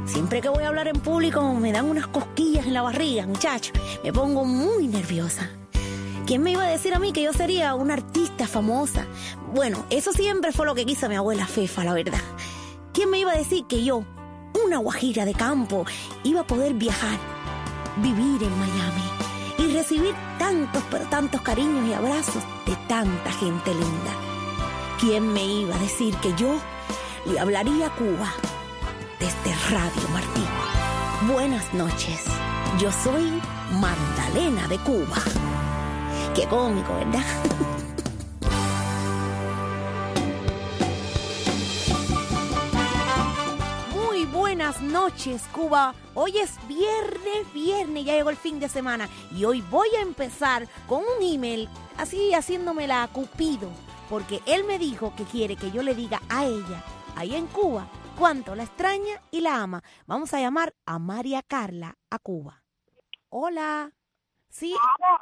Siempre que voy a hablar en público me dan unas cosquillas en la barriga, muchacho. Me pongo muy nerviosa. ¿Quién me iba a decir a mí que yo sería una artista famosa? Bueno, eso siempre fue lo que quiso mi abuela Fefa, la verdad. ¿Quién me iba a decir que yo, una guajira de campo, iba a poder viajar, vivir en Miami y recibir tantos, pero tantos cariños y abrazos de tanta gente linda? ¿Quién me iba a decir que yo le hablaría a Cuba desde Radio Martí? Buenas noches, yo soy Magdalena de Cuba. Qué cómico, ¿verdad? Muy buenas noches, Cuba. Hoy es viernes, ya llegó el fin de semana. Y hoy voy a empezar con un email, así haciéndomela a Cupido. Porque él me dijo que quiere que yo le diga a ella, ahí en Cuba, cuánto la extraña y la ama. Vamos a llamar a María Carla a Cuba. Hola. ¿Sí?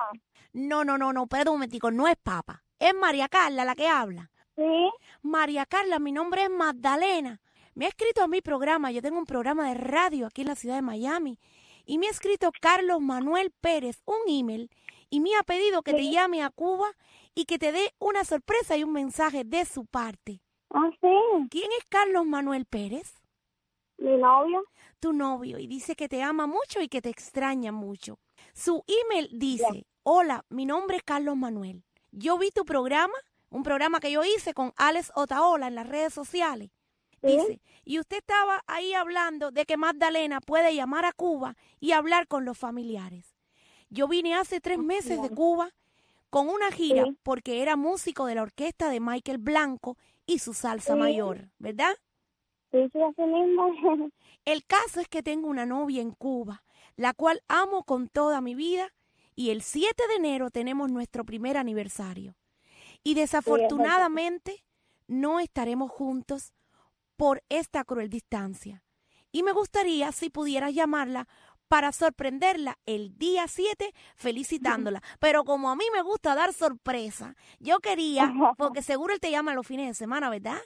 No, espérate un momentico, no es Papa. Es María Carla la que habla. Sí. María Carla, mi nombre es Magdalena. Me ha escrito a mi programa, yo tengo un programa de radio aquí en la ciudad de Miami. Y me ha escrito Carlos Manuel Pérez un email y me ha pedido que te llame a Cuba y que te dé una sorpresa y un mensaje de su parte. Ah, sí. ¿Quién es Carlos Manuel Pérez? Mi novio. Tu novio, y dice que te ama mucho y que te extraña mucho. Su email dice, hola, mi nombre es Carlos Manuel. Yo vi tu programa, un programa que yo hice con Alex Otaola en las redes sociales. Dice, y usted estaba ahí hablando de que Magdalena puede llamar a Cuba y hablar con los familiares. Yo vine hace 3 meses de Cuba con una gira porque era músico de la orquesta de Michael Blanco y su salsa mayor, ¿verdad? Sí, así mismo. El caso es que tengo una novia en Cuba, la cual amo con toda mi vida, y el 7 de enero tenemos nuestro primer aniversario. Y desafortunadamente no estaremos juntos por esta cruel distancia. Y me gustaría si pudieras llamarla para sorprenderla el día 7 felicitándola. Pero como a mí me gusta dar sorpresa, yo quería, porque seguro él te llama los fines de semana, ¿verdad?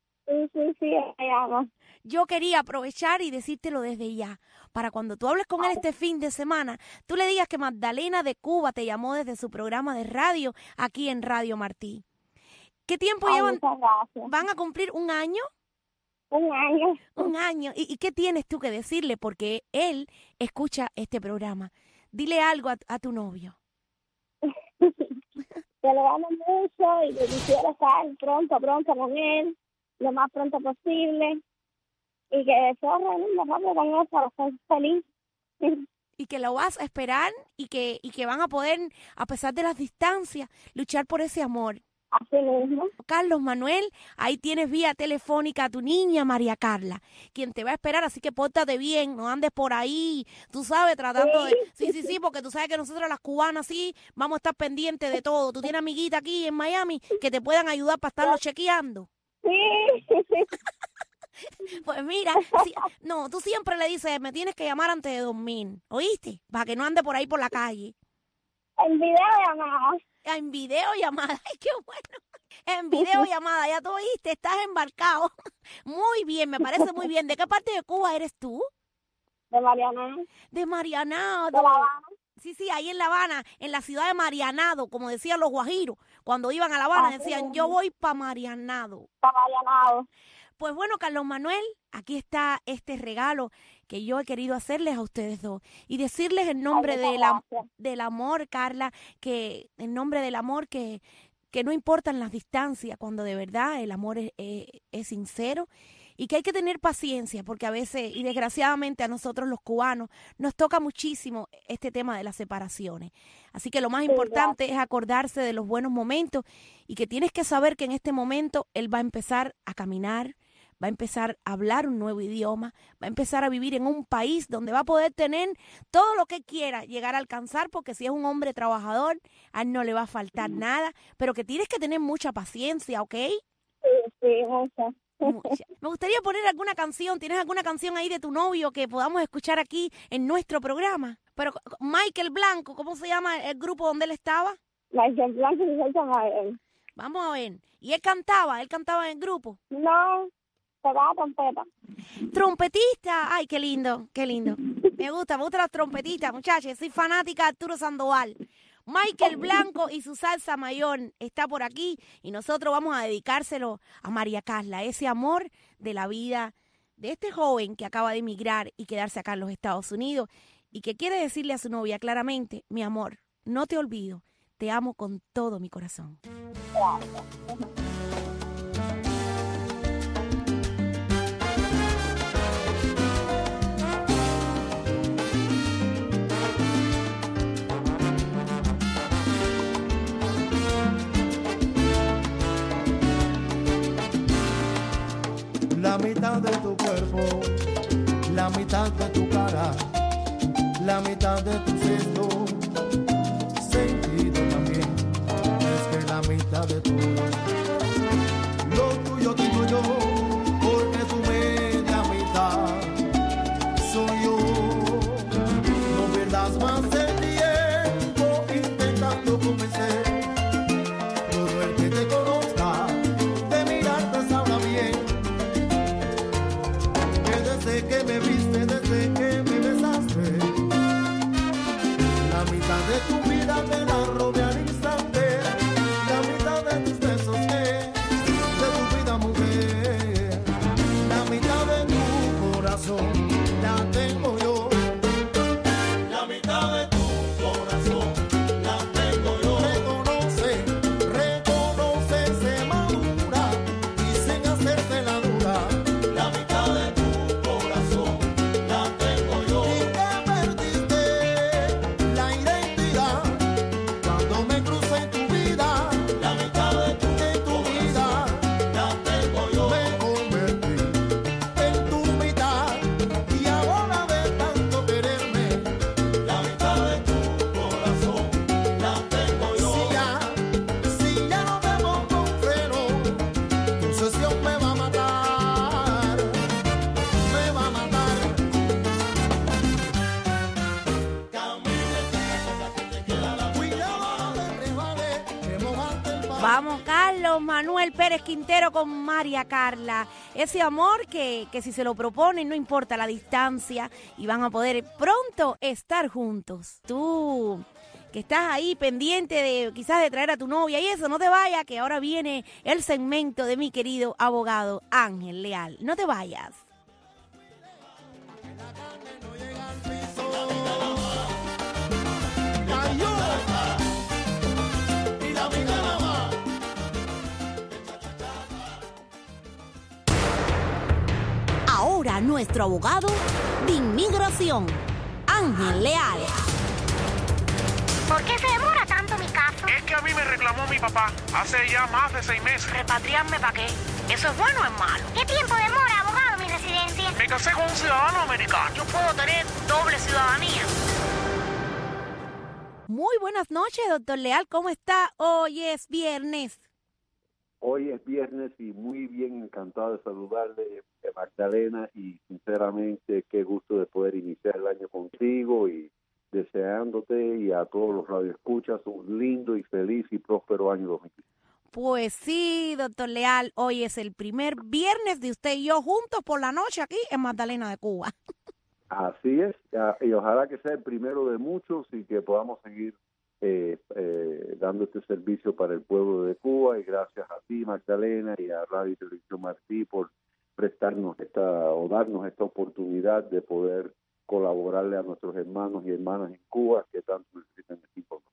Sí, me llama. Yo quería aprovechar y decírtelo desde ya, para cuando tú hables con él este fin de semana, tú le digas que Magdalena de Cuba te llamó desde su programa de radio aquí en Radio Martí. ¿Qué tiempo llevan? ¿Van a cumplir un año? Un año. Un año. ¿Y qué tienes tú que decirle? Porque él escucha este programa. Dile algo a tu novio. Te lo amo mucho y quisiera estar pronto con él, lo más pronto posible. Y que deseo reunirme rápido con él para ser feliz. Y que lo vas a esperar y que van a poder, a pesar de las distancias, luchar por ese amor. Así mismo. Carlos Manuel, ahí tienes vía telefónica a tu niña María Carla, quien te va a esperar, así que pórtate bien, no andes por ahí, tú sabes, tratando de... Sí, porque tú sabes que nosotros las cubanas sí vamos a estar pendientes de todo. Tú tienes amiguitas aquí en Miami que te puedan ayudar para estarlo chequeando. Sí. Pues mira, tú siempre le dices, me tienes que llamar antes de dormir, ¿oíste? Para que no ande por ahí por la calle. En videollamada. En videollamada, ay, qué bueno. En videollamada, ya tú oíste, estás embarcado. Muy bien, me parece muy bien. ¿De qué parte de Cuba eres tú? De Marianao. De Marianao. De La Habana. Sí, ahí en La Habana, en la ciudad de Marianao, como decían los guajiros. Cuando iban a La Habana decían, yo voy para Marianao. Para Marianao. Pues bueno, Carlos Manuel, aquí está este regalo que yo he querido hacerles a ustedes dos y decirles en nombre del amor, Carla, que en nombre del amor que no importan las distancias, cuando de verdad el amor es sincero y que hay que tener paciencia porque a veces, y desgraciadamente a nosotros los cubanos, nos toca muchísimo este tema de las separaciones. Así que lo más importante es acordarse de los buenos momentos y que tienes que saber que en este momento él va a empezar a caminar, va a empezar a hablar un nuevo idioma, va a empezar a vivir en un país donde va a poder tener todo lo que quiera llegar a alcanzar, porque si es un hombre trabajador, a él no le va a faltar nada, pero que tienes que tener mucha paciencia, ¿ok? Sí, mucha. Me gustaría poner alguna canción. ¿Tienes alguna canción ahí de tu novio que podamos escuchar aquí en nuestro programa? Pero Michael Blanco, ¿cómo se llama el grupo donde él estaba? Michael Blanco y Salsa Mayor. Vamos a ver. ¿Y él cantaba en el grupo? No, tocaba trompeta. Trompetista, ay, qué lindo, qué lindo. Me gusta las trompetitas, muchachos. Soy fanática de Arturo Sandoval. Michael Blanco y su salsa mayor está por aquí y nosotros vamos a dedicárselo a María Carla, ese amor de la vida de este joven que acaba de emigrar y quedarse acá en los Estados Unidos y que quiere decirle a su novia claramente, mi amor, no te olvido, te amo con todo mi corazón. La mitad de tu cuerpo, la mitad de tu cara, la mitad de tu sexto sentido también, es que la mitad de todo, lo tuyo digo yo, porque tu media mitad soy yo. No pierdas más el tiempo intentando convencer todo el que te conozca, de mirarte sabrá bien. Desde que me viste, desde que me besaste, la mitad de tu vida te la robé al instante, la mitad de tus besos de tu vida mujer, la mitad de tu corazón la tengo yo, la mitad de tu corazón la tengo yo. Reconoce, se madura y sin hacerte la dura. Vamos, Carlos Manuel Pérez Quintero con María Carla. Ese amor que si se lo proponen, no importa la distancia y van a poder pronto estar juntos. Tú, que estás ahí pendiente de quizás de traer a tu novia y eso, no te vayas, que ahora viene el segmento de mi querido abogado Ángel Leal. No te vayas. Ahora nuestro abogado de inmigración, Ángel Leal. ¿Por qué se demora tanto mi caso? Es que a mí me reclamó mi papá hace ya más de 6 meses. ¿Repatriarme para qué? ¿Eso es bueno o es malo? ¿Qué tiempo demora, abogado, mi residencia? Me casé con un ciudadano americano. Yo puedo tener doble ciudadanía. Muy buenas noches, doctor Leal. ¿Cómo está? Hoy es viernes. Hoy es viernes y muy bien, encantado de saludarle, Magdalena, y sinceramente qué gusto de poder iniciar el año contigo y deseándote y a todos los radioescuchas un lindo y feliz y próspero año 2020. Pues sí, doctor Leal, hoy es el primer viernes de usted y yo juntos por la noche aquí en Magdalena de Cuba. Así es, y ojalá que sea el primero de muchos y que podamos seguir dando este servicio para el pueblo de Cuba, y gracias a ti, Magdalena, y a Radio y Televisión Martí por prestarnos darnos esta oportunidad de poder colaborarle a nuestros hermanos y hermanas en Cuba que tanto necesitan esta información.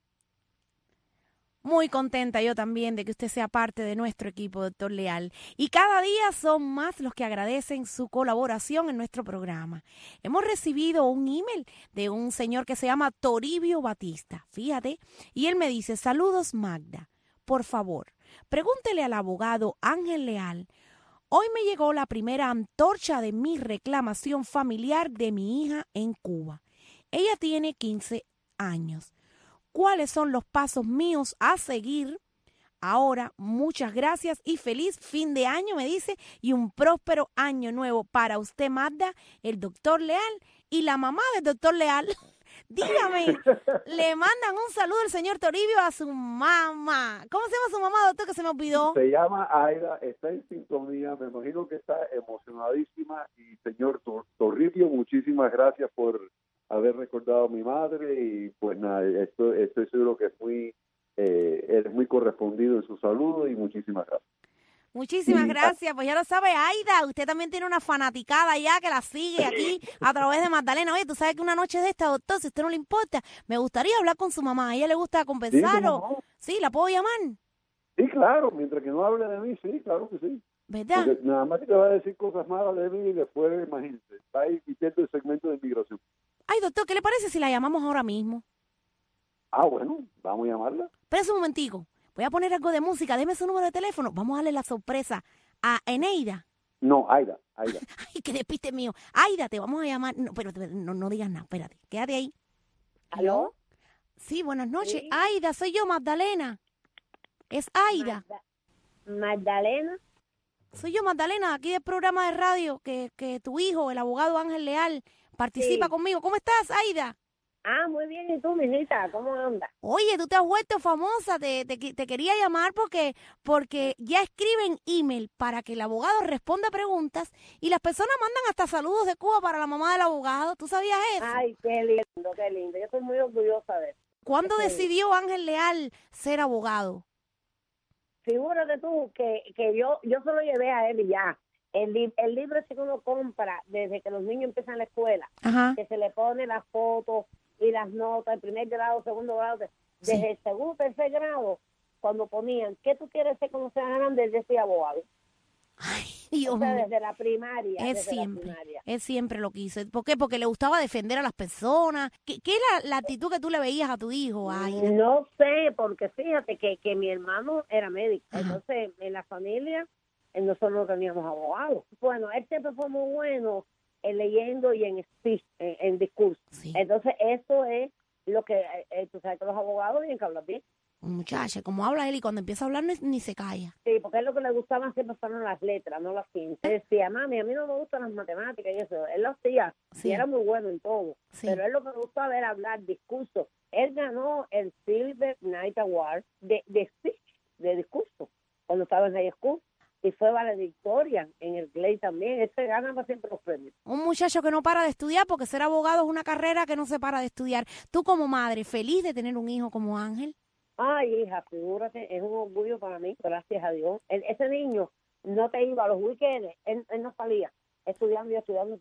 Muy contenta yo también de que usted sea parte de nuestro equipo, doctor Leal. Y cada día son más los que agradecen su colaboración en nuestro programa. Hemos recibido un email de un señor que se llama Toribio Batista, fíjate, y él me dice: saludos Magda, por favor, pregúntele al abogado Ángel Leal. Hoy me llegó la primera antorcha de mi reclamación familiar de mi hija en Cuba. Ella tiene 15 años. ¿Cuáles son los pasos míos a seguir? Ahora, muchas gracias y feliz fin de año, me dice, y un próspero año nuevo para usted, Magda, el doctor Leal y la mamá del doctor Leal, Dígame, le mandan un saludo el señor Toribio a su mamá. ¿Cómo se llama su mamá, doctor, que se me olvidó? Se llama Aida, está en sintonía, me imagino que está emocionadísima. Y señor Torribio, muchísimas gracias por haber recordado a mi madre. Y pues nada, estoy seguro que eres muy correspondido en su saludo y muchísimas gracias. Muchísimas gracias, pues ya lo sabe, Aida, usted también tiene una fanaticada ya que la sigue aquí a través de Magdalena. Oye, tú sabes que una noche de esta, doctor, si a usted no le importa, me gustaría hablar con su mamá, a ella le gusta conversar Sí, ¿la puedo llamar? Sí, claro, mientras que no hable de mí, sí, claro que sí. ¿Verdad? Porque nada más que te va a decir cosas malas de mí y después, imagínate, está ahí quitando el segmento de inmigración. Ay, doctor, ¿qué le parece si la llamamos ahora mismo? Ah, bueno, vamos a llamarla. Espérese un momentico. Voy a poner algo de música. Deme su número de teléfono. Vamos a darle la sorpresa a Eneida. No, Aida. Ay, qué despiste mío. Aida, te vamos a llamar. No, pero no digas nada. Espérate. Quédate ahí. ¿Aló? Sí, buenas noches. Sí. Aida, soy yo, Magdalena. Es Aida. Magdalena. Soy yo, Magdalena, aquí del programa de radio que tu hijo, el abogado Ángel Leal, participa conmigo. ¿Cómo estás, Aida? Ah, muy bien. ¿Y tú, mijita? ¿Cómo andas? Oye, tú te has vuelto famosa, te quería llamar porque ya escriben email para que el abogado responda preguntas y las personas mandan hasta saludos de Cuba para la mamá del abogado. ¿Tú sabías eso? Ay, qué lindo, qué lindo. Yo estoy muy orgullosa de eso. ¿Cuándo decidió Ángel Leal ser abogado? Figúrate tú que yo se lo llevé a él y ya. El libro ese que uno compra desde que los niños empiezan la escuela, Ajá. que se le pone las fotos y las notas, el primer grado, segundo grado, desde el segundo, tercer grado, cuando ponían, ¿qué tú quieres ser cuando seas grande? Él decía abogado. Ay, Dios O sea, mío. desde la primaria. Él siempre lo quiso. ¿Por qué? Porque le gustaba defender a las personas. ¿Qué era la actitud que tú le veías a tu hijo? Aida? No sé, porque fíjate que mi hermano era médico. Ajá. Entonces, en la familia, nosotros no teníamos abogados. Bueno, él siempre fue muy bueno en leyendo y en speech, en discurso. Sí. Entonces, eso es lo que, tú sabes que los abogados tienen que hablar bien. Muchacha, como habla él y cuando empieza a hablar ni se calla. Sí, porque es lo que le gustaban siempre fueron las letras, no las ciencias. Él decía, mami, a mí no me gustan las matemáticas y eso. Él lo hacía Sí. y era muy bueno en todo. Sí. Pero él lo que le gustaba era hablar, discurso. Él ganó el Silver Knight Award de speech, de discurso, cuando estaba en high school. Y fue valedictoria en el Clay también. Él se ganaba siempre los premios. Un muchacho que no para de estudiar, porque ser abogado es una carrera que no se para de estudiar. Tú como madre, feliz de tener un hijo como Ángel. Ay, hija, figúrate, es un orgullo para mí, gracias a Dios. Ese niño no te iba a los weekends, él no salía, estudiando.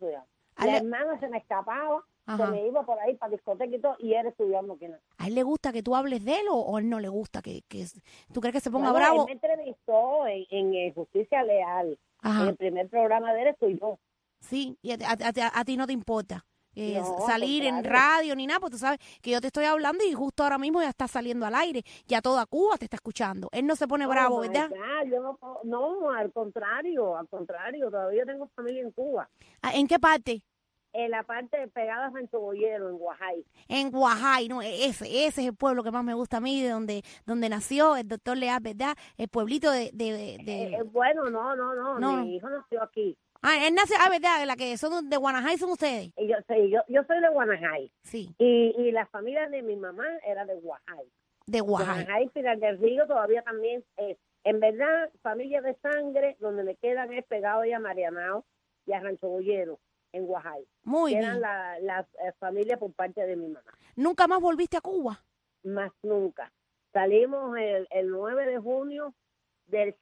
La hermana se me escapaba, Ajá. se me iba por ahí para discoteca y todo, y él estudiando aquí. ¿A él le gusta que tú hables de él o a él no le gusta tú crees que se ponga Bueno, bravo? él me entrevistó en Justicia Leal, Ajá. en el primer programa de él estoy yo. Sí, y a ti no te importa No, salir al en contrario. radio ni nada, porque tú sabes que yo te estoy hablando y justo ahora mismo ya está saliendo al aire. Ya toda Cuba te está escuchando. Él no se pone bravo, Oh, my ¿verdad? God, yo no, al contrario, todavía tengo familia en Cuba. Ah, ¿en qué parte? En la parte pegada a Rancho Boyero, en Guajay. En Guajay, no, ese es el pueblo que más me gusta a mí, de donde nació el doctor Leal, ¿verdad? El pueblito de Bueno, no, mi hijo nació aquí. él nació, ¿verdad? La que son de Guanajay son ustedes. Y yo soy de Guanajay. Sí, Y la familia de mi mamá era de Guajay. de Guajay. Guajay, Pilar del Río todavía también es. En verdad, familia de sangre, donde me quedan es pegado ya a Marianao y a Rancho Boyero, en Guajay. Muy Eran bien. las familias por parte de mi mamá. ¿Nunca más volviste a Cuba? Más nunca. Salimos el 9 de junio del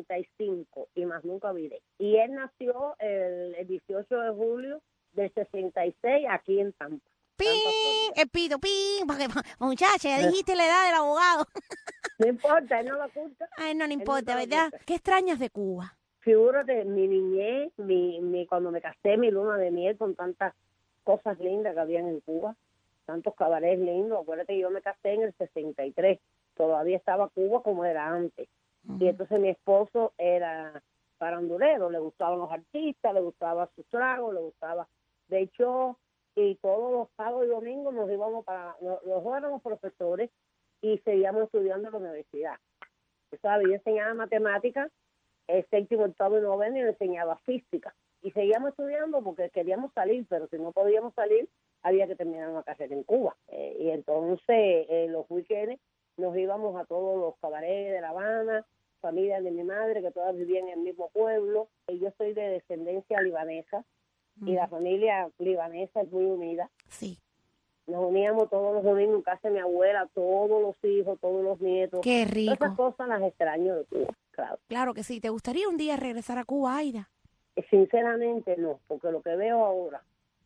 65 y más nunca viré. Y él nació el 18 de julio del 66 aquí en Tampa. ¡Ping! Tampa, Florida. El pito, ¡ping! Muchacha, ya dijiste la edad del abogado. No importa, él no lo oculta. A él no le Él importa, nunca lo ¿verdad? oculta. ¿Qué extrañas de Cuba? Figúrate, mi niñez, cuando me casé, mi luna de miel con tantas cosas lindas que habían en Cuba, tantos cabarets lindos. Acuérdate, yo me casé en el 63, todavía estaba Cuba como era antes. Y entonces mi esposo era farandulero, le gustaban los artistas, le gustaba sus tragos, le gustaba. De hecho, y todos los sábados y domingos nos íbamos los dos éramos profesores y seguíamos estudiando en la universidad. ¿Sabes? Yo enseñaba matemáticas, el séptimo, octavo y noveno, y le enseñaba física. y seguíamos estudiando porque queríamos salir, pero si no podíamos salir, había que terminar una carrera en Cuba. Y entonces los weekends nos íbamos a todos los cabarets de La Habana, familia de mi madre, que todas vivían en el mismo pueblo. Y yo soy de descendencia libanesa, y la familia libanesa es muy unida. Sí. Nos uníamos todos los domingos en casa de mi abuela, todos los hijos, todos los nietos. Qué rico. Todas esas cosas las extraño de Cuba, claro. Claro que sí. ¿Te gustaría un día regresar a Cuba, Aida? Sinceramente no, porque lo que veo ahora,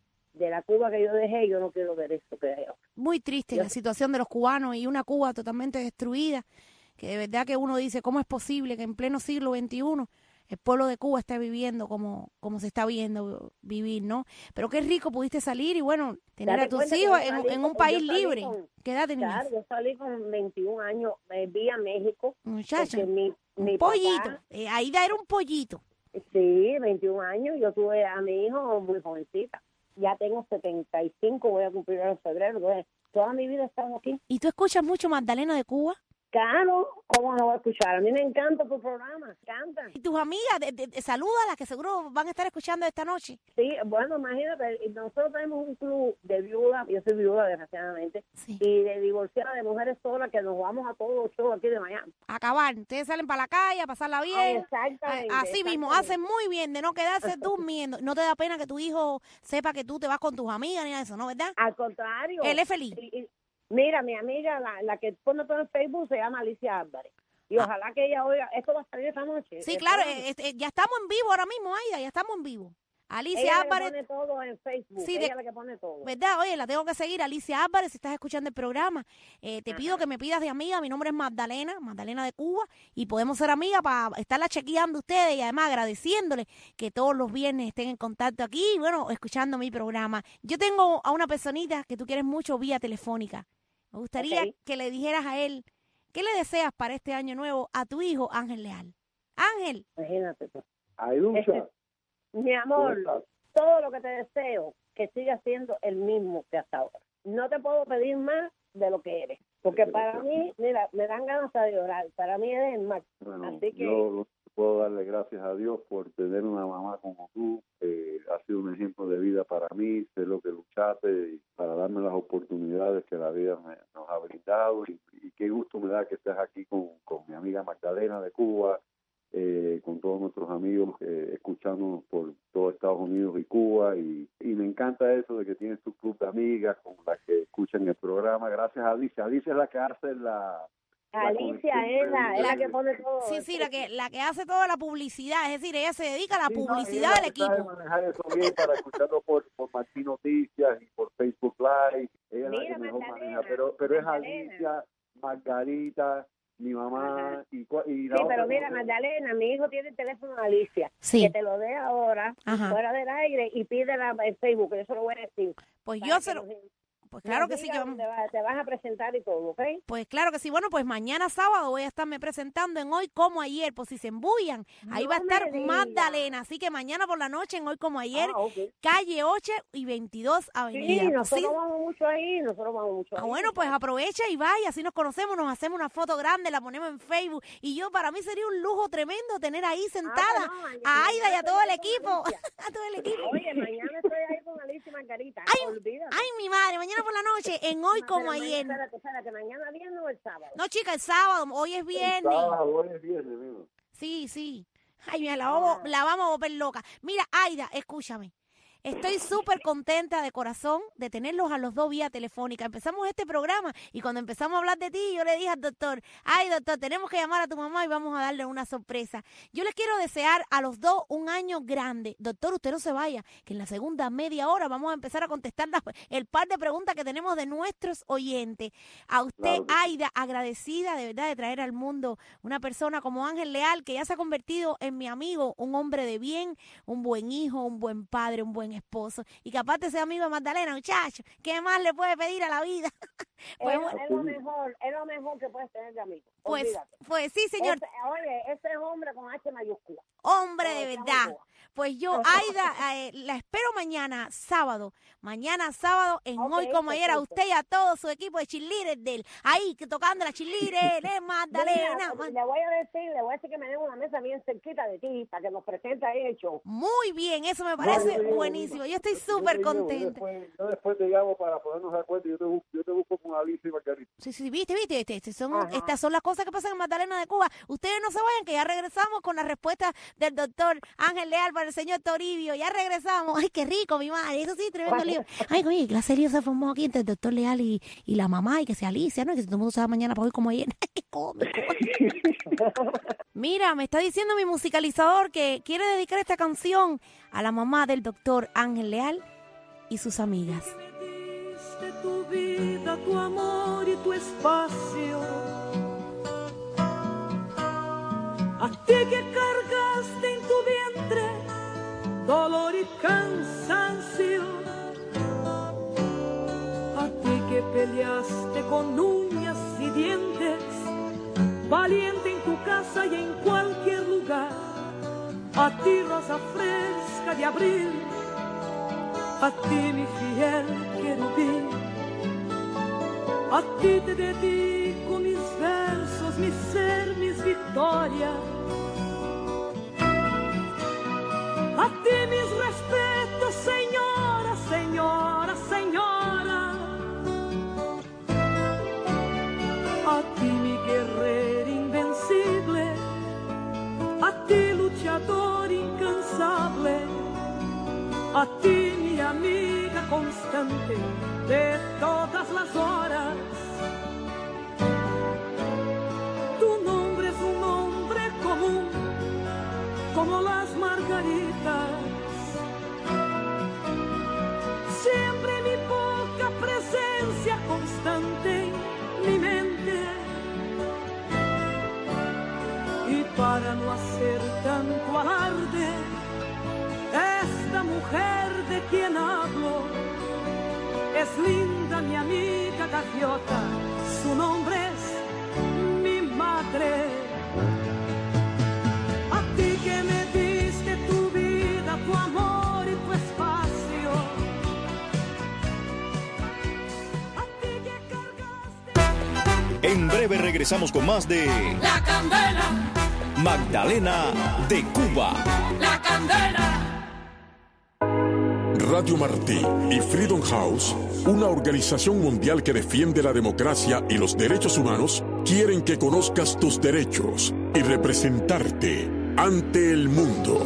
de la Cuba que yo dejé, yo no quiero ver eso que hay ahora. Muy triste la situación de los cubanos y una Cuba totalmente destruida, que de verdad que uno dice, ¿cómo es posible que en pleno siglo XXI el pueblo de Cuba esté viviendo como se está viendo vivir, ¿no? Pero qué rico pudiste salir y, bueno, tener Date a tus cuenta que hijos yo salí en un con- país yo salí libre. con- ¿Qué edad tenías? Claro, yo salí con 21 años, vía México, Muchacha, porque mi un pollito. papá, Aida era un pollito. sí, 21 años, yo tuve a mi hijo muy jovencita. Ya tengo 75, voy a cumplir en febrero. Entonces, toda mi vida he estado aquí. ¿Y tú escuchas mucho Magdalena de Cuba? Claro, ¿cómo no voy a escuchar? A mí me encanta tu programa, me encantan. ¿Y tus amigas? Salúdalas, que seguro van a estar escuchando esta noche. Sí, bueno, imagínate, nosotros tenemos un club de viudas, yo soy viuda desgraciadamente, Sí. y de divorciadas, de mujeres solas, que nos vamos a todos los shows aquí de Miami. Acabar. Ustedes salen para la calle a pasarla bien. Exactamente. Así mismo, exactamente. hacen muy bien de no quedarse durmiendo. No te da pena que tu hijo sepa que tú te vas con tus amigas ni nada de eso, ¿no? ¿Verdad? Al contrario. Él es feliz. Mira, mi amiga, la que pone todo en Facebook, se llama Alicia Álvarez. Y ojalá que ella oiga, esto va a salir esta noche. Sí, Esta claro, noche. ya estamos en vivo ahora mismo, Aida, ya estamos en vivo. Alicia Ella Álvarez, le pone todo en Facebook, Sí, ella de- es la que pone todo. ¿verdad? Oye, la tengo que seguir, Alicia Álvarez, si estás escuchando el programa. Te pido que me pidas de amiga, mi nombre es Magdalena de Cuba, y podemos ser amigas para estarla chequeando ustedes y además agradeciéndole que todos los viernes estén en contacto aquí y, bueno, escuchando mi programa. Yo tengo a una personita que tú quieres mucho vía telefónica. Me gustaría Ok. que le dijeras a él, ¿qué le deseas para este año nuevo a tu hijo Ángel Leal? Ángel, Imagínate tú. Ailucha, Mi ¿cómo amor, estás? todo lo que te deseo, que sigas siendo el mismo que hasta ahora. No te puedo pedir más de lo que eres. Porque para mí, mira, me dan ganas de llorar. Para mí eres el máximo. Bueno, Así que, yo puedo darle gracias a Dios por tener una mamá como tú. Ha sido un ejemplo de vida para mí, sé lo que luchaste y para darme las oportunidades que la vida nos ha brindado. Y qué gusto me da que estés aquí con mi amiga Magdalena de Cuba, con todos nuestros amigos escuchándonos por todo Estados Unidos y Cuba. Y me encanta eso de que tienes tu club de amigas con las que escuchan el programa. Gracias a Alicia. Alicia es la que hace la Alicia es la que pone todo. sí, la que hace toda la publicidad, es decir, ella se dedica a la Sí, no, publicidad ella del sabe equipo. manejar eso bien para escucharlo por Martín Noticias y por Facebook Live. Ella es la Mira, que mejor Magdalena, maneja, pero es Magdalena. Alicia, Margarita, mi mamá Ajá. y la Sí, otra. pero mira, no sé. Magdalena, mi hijo tiene el teléfono de Alicia. Sí. Que te lo dé ahora, Ajá. fuera del aire, y pídela en Facebook, que yo se lo voy a decir. Pues Para yo que se lo... nos- Pues claro nos que sí diga que vamos... dónde te vas a presentar y todo, ¿ok? Pues claro que sí. Bueno, pues mañana sábado voy a estarme presentando en Hoy Como Ayer, por si se embullan. Ahí No va a estar me digas. Magdalena. Así que mañana por la noche en Hoy Como Ayer, Ah, ok. calle 8 y 22 Avenida. Sí, Sí. nosotros vamos mucho ahí, Ah, bueno, pues aprovecha y vaya, así nos conocemos, nos hacemos una foto grande, la ponemos en Facebook. Y yo, para mí sería un lujo tremendo tener ahí sentada a Aida y a todo el equipo. A todo el equipo. Oye, mañana estoy ahí con Alicia y Margarita. Olvídate. Ay, mi madre, mañana por la noche en Hoy Como Pero Ayer. Espérate, mañana viernes o el sábado. No, chica, el sábado, hoy es viernes. Hoy es viernes, amigo. Sí, sí. Ay, mira, la vamos a volver loca. Mira, Aida, escúchame. Estoy súper contenta de corazón de tenerlos a los dos vía telefónica. Empezamos este programa y cuando empezamos a hablar de ti, yo le dije al doctor, ay doctor, tenemos que llamar a tu mamá y vamos a darle una sorpresa. Yo les quiero desear a los dos un año grande. Doctor, usted no se vaya, que en la segunda media hora vamos a empezar a contestar el par de preguntas que tenemos de nuestros oyentes. A usted, Claro que sí. Aida, agradecida de verdad de traer al mundo una persona como Ángel Leal, que ya se ha convertido en mi amigo, un hombre de bien, un buen hijo, un buen padre, un buen esposo, y que aparte sea amigo de Magdalena, muchacho, ¿qué más le puede pedir a la vida? Pues, Es lo mejor que puedes tener de amigo. pues sí, señor, Oye, ese es hombre con H mayúscula. hombre de Como verdad. decíamos Pues yo, Aida, la espero mañana sábado en Hoy Como Ayer, a usted y a todo su equipo de cheerleaders ahí tocando la cheerleader, Magdalena. Le voy a decir que me den una mesa bien cerquita de ti para que nos presente ahí el show. Muy bien, eso me parece buenísimo. Yo estoy súper contenta. Yo después te llamo para ponernos de acuerdo y yo te busco con Alicia y Margarita. Sí, viste. Estas son las cosas que pasan en Magdalena de Cuba. Ustedes no se vayan, que ya regresamos con la respuesta del doctor Ángel Leal para el señor Toribio. Ya regresamos. Ay, qué rico, mi madre. Eso sí, tremendo lío. Ay, oye, la serie se formó aquí entre el doctor Leal y la mamá, y que sea Alicia, ¿no? Y que todo el mundo se va mañana para Hoy Como Ayer. ¡Qué cómico! Mira, me está diciendo mi musicalizador que quiere dedicar esta canción a la mamá del doctor Ángel Leal y sus amigas. Tu vida, tu amor y tu espacio, a ti que cargaste en tu vientre dolor y cansancio, a ti que peleaste con uñas y dientes, valiente en tu casa y en cualquier lugar, a ti rosa fresca de abril, a ti mi fiel querubín, a ti te dedico mis versos, mi ser, mis victorias, a ti mis respetos, señora, señora, señora, a ti mi guerrero invencible, a ti luchador incansable, a ti mi amiga constante de todas las horas. Tu nombre es un nombre común como las margaritas. Siempre mi poca presencia constante en mi mente. Y para no hacer tanto alarde, esta mujer de quien hablo es linda mi amiga gaviota, su nombre es mi madre. A ti que me diste tu vida, tu amor y tu espacio, a ti que cargaste. En breve regresamos con más de La Candela, Magdalena de Cuba. La Candela. Radio Martí y Freedom House, una organización mundial que defiende la democracia y los derechos humanos, quieren que conozcas tus derechos y representarte ante el mundo.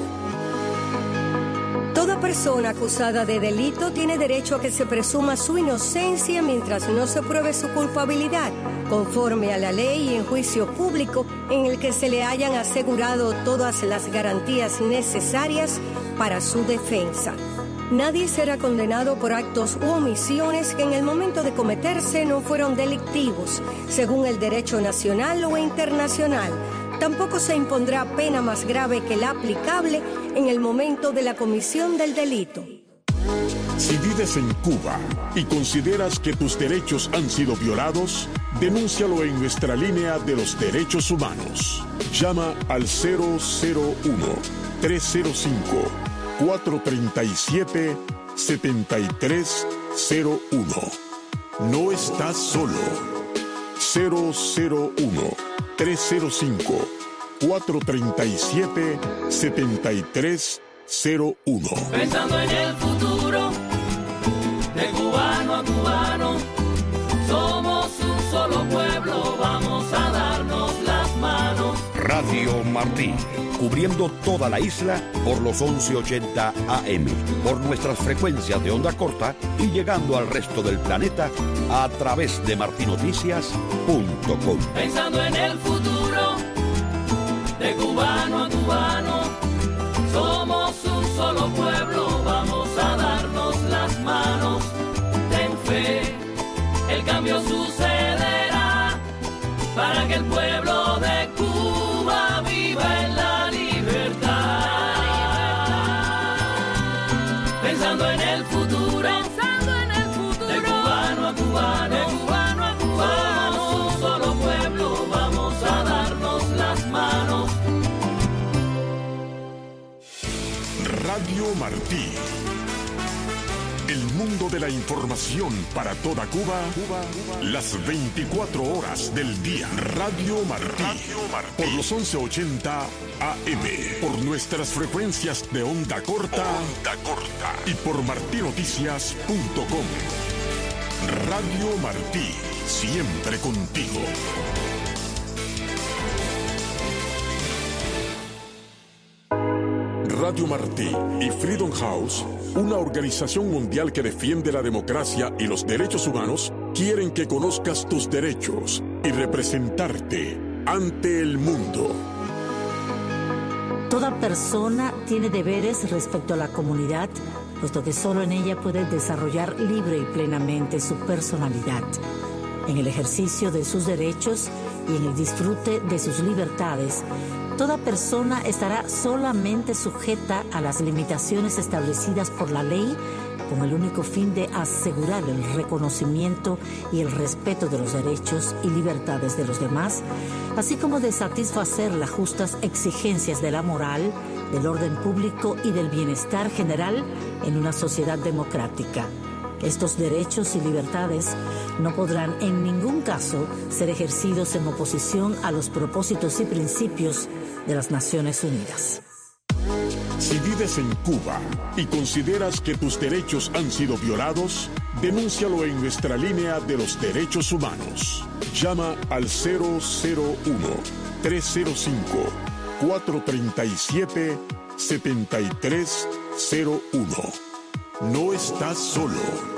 Toda persona acusada de delito tiene derecho a que se presuma su inocencia mientras no se pruebe su culpabilidad, conforme a la ley y en juicio público en el que se le hayan asegurado todas las garantías necesarias para su defensa. Nadie será condenado por actos u omisiones que en el momento de cometerse no fueron delictivos, según el derecho nacional o internacional. Tampoco se impondrá pena más grave que la aplicable en el momento de la comisión del delito. Si vives en Cuba y consideras que tus derechos han sido violados, denúncialo en nuestra línea de los derechos humanos. Llama al 001-305-437-7301. No estás solo. 001-305-437-7301. Pensando en el futuro, de cubano a cubano, somos un solo pueblo, vamos a darnos las manos. Radio Martí, cubriendo toda la isla por los 1180 AM, por nuestras frecuencias de onda corta y llegando al resto del planeta a través de martinoticias.com. Pensando en el futuro, de cubano a cubano, somos un solo pueblo, vamos a darnos las manos. Ten fe, el cambio sucederá para que el pueblo de Cuba viva en la libertad. Pensando en el futuro, de cubano a cubano, somos un solo pueblo, vamos a darnos las manos. Radio Martí. El mundo de la información para toda Cuba, las 24 horas del día. Radio Martí. Por los 1180 AM. Por nuestras frecuencias de onda corta. Y por martinoticias.com. Radio Martí. Siempre contigo. Radio Martí y Freedom House, una organización mundial que defiende la democracia y los derechos humanos, quieren que conozcas tus derechos y representarte ante el mundo. Toda persona tiene deberes respecto a la comunidad, puesto que solo en ella puede desarrollar libre y plenamente su personalidad. En el ejercicio de sus derechos y en el disfrute de sus libertades, toda persona estará solamente sujeta a las limitaciones establecidas por la ley, con el único fin de asegurar el reconocimiento y el respeto de los derechos y libertades de los demás, así como de satisfacer las justas exigencias de la moral, del orden público y del bienestar general en una sociedad democrática. Estos derechos y libertades no podrán en ningún caso ser ejercidos en oposición a los propósitos y principios de las Naciones Unidas. Si vives en Cuba y consideras que tus derechos han sido violados, denúncialo en nuestra línea de los derechos humanos. Llama al 001-305-437-7301. No estás solo.